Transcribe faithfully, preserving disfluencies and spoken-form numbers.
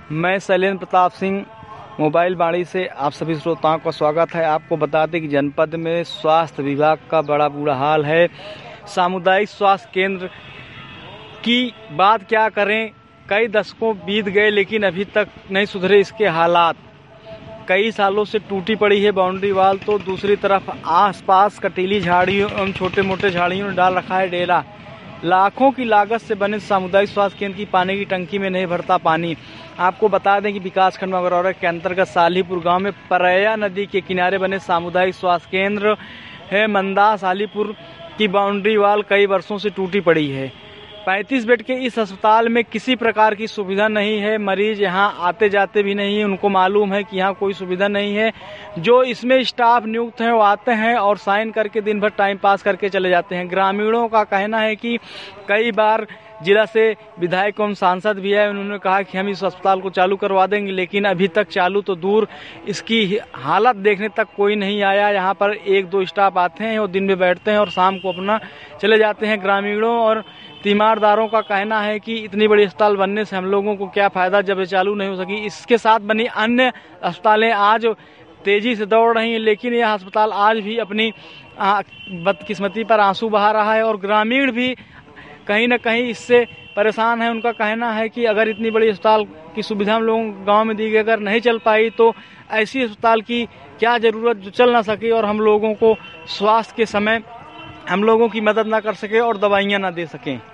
मैं शैलेंद्र प्रताप सिंह मोबाइल बाड़ी से आप सभी श्रोताओं का स्वागत है। आपको बता दें कि जनपद में स्वास्थ्य विभाग का बड़ा बुरा हाल है। सामुदायिक स्वास्थ्य केंद्र की बात क्या करें, कई दशकों बीत गए लेकिन अभी तक नहीं सुधरे इसके हालात। कई सालों से टूटी पड़ी है बाउंड्री वाल, तो दूसरी तरफ आसपास कटीली झाड़ियों एवं छोटे मोटे झाड़ियों ने डाल रखा है डेरा। लाखों की लागत से बने सामुदायिक स्वास्थ्य केंद्र की पानी की टंकी में नहीं भरता पानी। आपको बता दें कि विकासखंड मगरौरा के अंतर्गत सालीपुर गांव में परैया नदी के किनारे बने सामुदायिक स्वास्थ्य केंद्र है मंदा सालीपुर की बाउंड्री वाल कई वर्षों से टूटी पड़ी है। पैंतीस बेड के इस अस्पताल में किसी प्रकार की सुविधा नहीं है। मरीज यहां आते जाते भी नहीं है, उनको मालूम है कि यहाँ कोई सुविधा नहीं है। जो इसमें स्टाफ नियुक्त हैं वो आते हैं और साइन करके दिन भर टाइम पास करके चले जाते हैं। ग्रामीणों का कहना है कि कई बार जिला से विधायक एवं सांसद भी है, उन्होंने कहा कि हम इस अस्पताल को चालू करवा देंगे, लेकिन अभी तक चालू तो दूर, इसकी हालत देखने तक कोई नहीं आया। यहाँ पर एक दो स्टाफ आते हैं और दिन में बैठते हैं और शाम को अपना चले जाते हैं। ग्रामीणों और तीमारदारों का कहना है कि इतनी बड़ी अस्पताल बनने से हम लोगों को क्या फायदा जब ये चालू नहीं हो सकी। इसके साथ बनी अन्य अस्पतालें आज तेजी से दौड़ रही हैं, लेकिन यह अस्पताल आज भी अपनी बदकिस्मती पर आंसू बहा रहा है और ग्रामीण भी कहीं न कहीं इससे परेशान है। उनका कहना है कि अगर इतनी बड़ी अस्पताल की सुविधा हम लोगों गाँव में दी गई, अगर नहीं चल पाई तो ऐसी अस्पताल की क्या ज़रूरत जो चल ना सके और हम लोगों को स्वास्थ्य के समय हम लोगों की मदद ना कर सके और दवाइयाँ ना दे सकें।